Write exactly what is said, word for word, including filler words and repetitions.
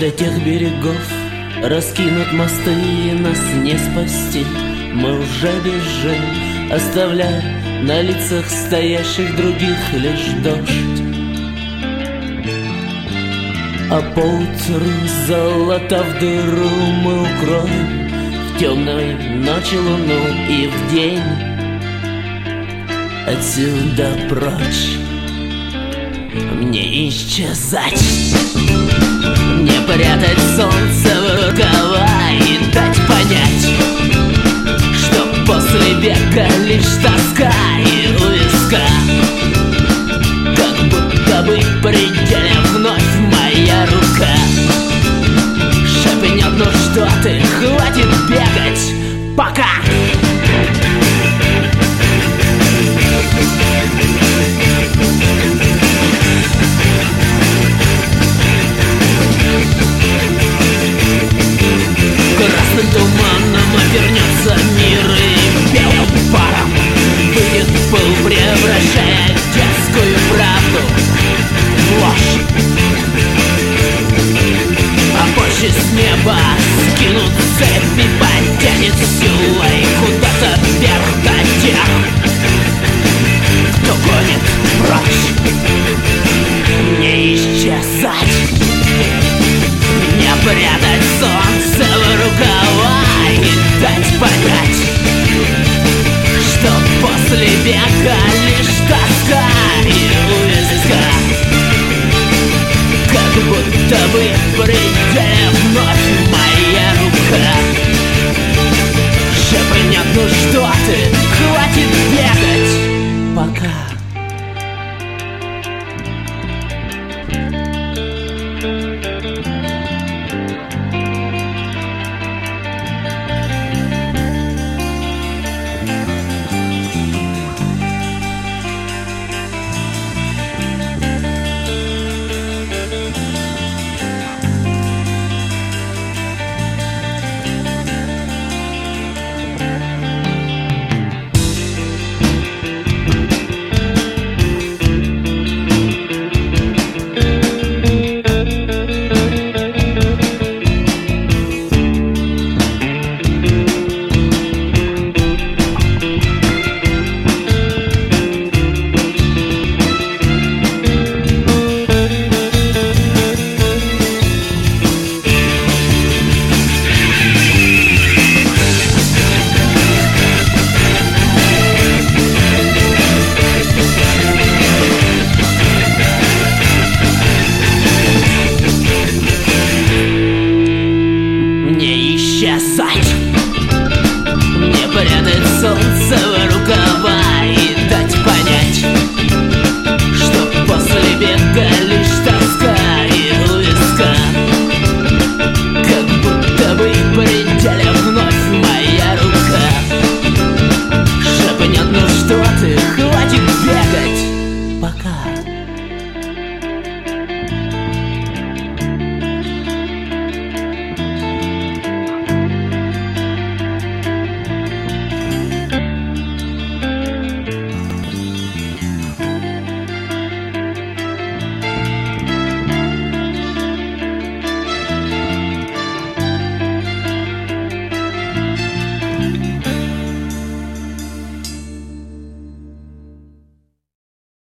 этих берегов раскинут мосты, и нас не спасти. Мы уже бежим, оставляя на лицах стоящих других лишь дождь. А поутру, залатав дыру, мы укроем в темной ночи луну, и в день отсюда прочь мне исчезать. Не прятать солнце в рукава и дать понять, что после бега лишь тоска и у виска, как будто бы в пределе вновь моя рука шепнет: ну что ты, хватит бегать, пока. Красным туманом обернется мир, и белым паром выйдет пыл, превращая детскую правду в ложь. А позже с неба скинут цепи, потянет силой куда-то вверх до тех, кто гонит прочь. Не исчезать, не прятать солнце в рукава и дать понять, что после бега лишь тоска и у виска, как будто бы в пределе вновь моя рука шепнет: ну что ты, хватит бегать, пока. Не прятать солнце в рукава и дать понять, что после бега лишь тоска и у виска, как будто бы в пределе